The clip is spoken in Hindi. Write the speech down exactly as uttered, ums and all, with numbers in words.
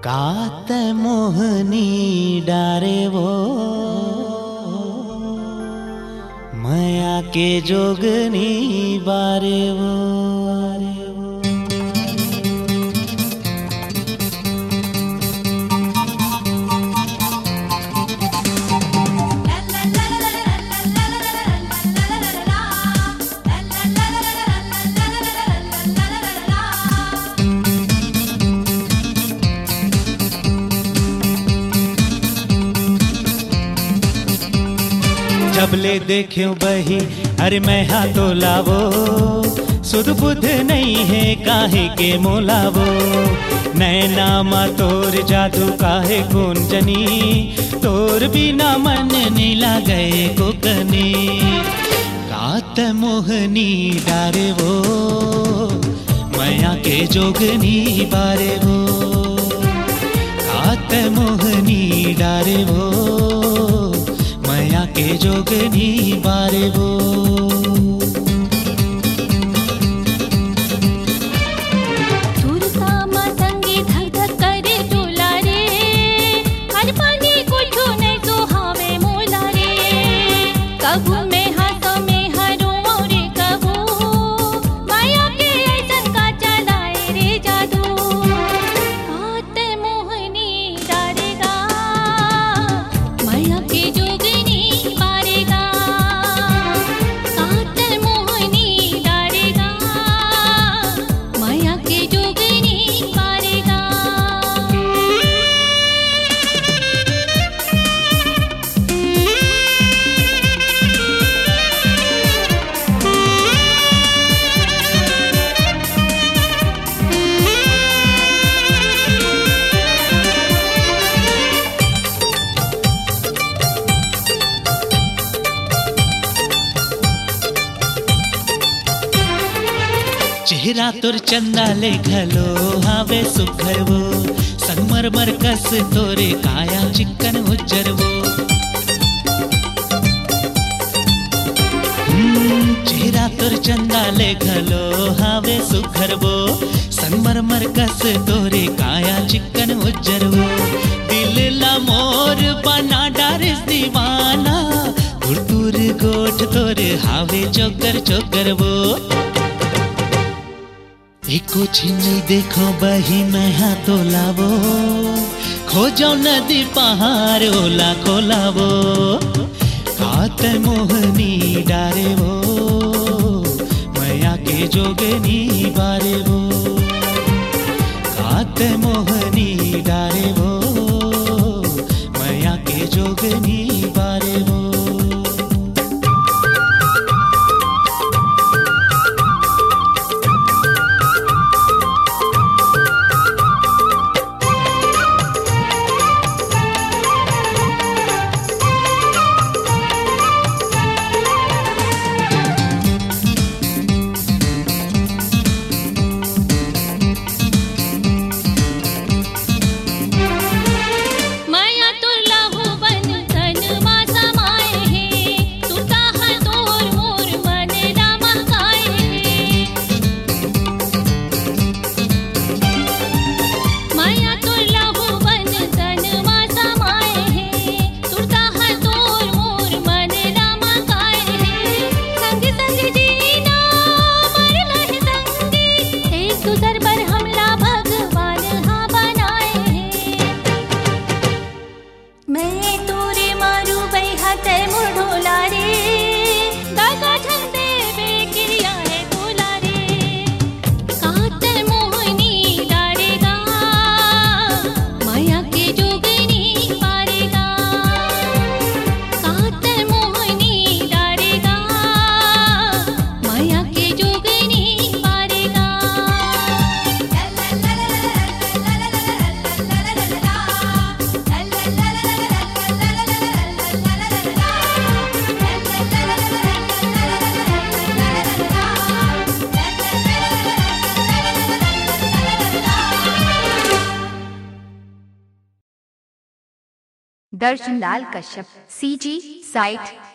कात मोहनी डारे वो माया के जोगनी बारे वो। जबले देखे बही अरे मैं हाँ तो लावो, सुध बुध नहीं है काहे के मोलावो। नैना मा तोर जादू काहे कौन जनी, तोर बिना मन नीला गए को कनी। कात मोहनी डारे वो माया के जोगनी बारे वो। कात मोहनी डारे वो माया के जोगनी बारे वो। चेहरा तुर चंदा ले घलो हावे सुखर वो। संगमरमर कस तोरे काया चिकन उज्जर वो। चेहरा तुर चंदा ले घलो हावे सुखर वो। संगमरमर कस तोरे काया चिकन उज्जर वो। दिल ला मोर बना डारिस दीवाना, तुर तुर गोठ तोरे हावे चोकर चोकर वो। एको छिनी देखो बही मैं हाँ तो लावो, खोजो नदी पहाड़ ओला खोलावो। कात मोहनी डारे वो माया के जोगनी बारे वो। कात मोहनी डारे वो माया के जोगनी बारे वो। Darshan Lal Kashyap, C G site.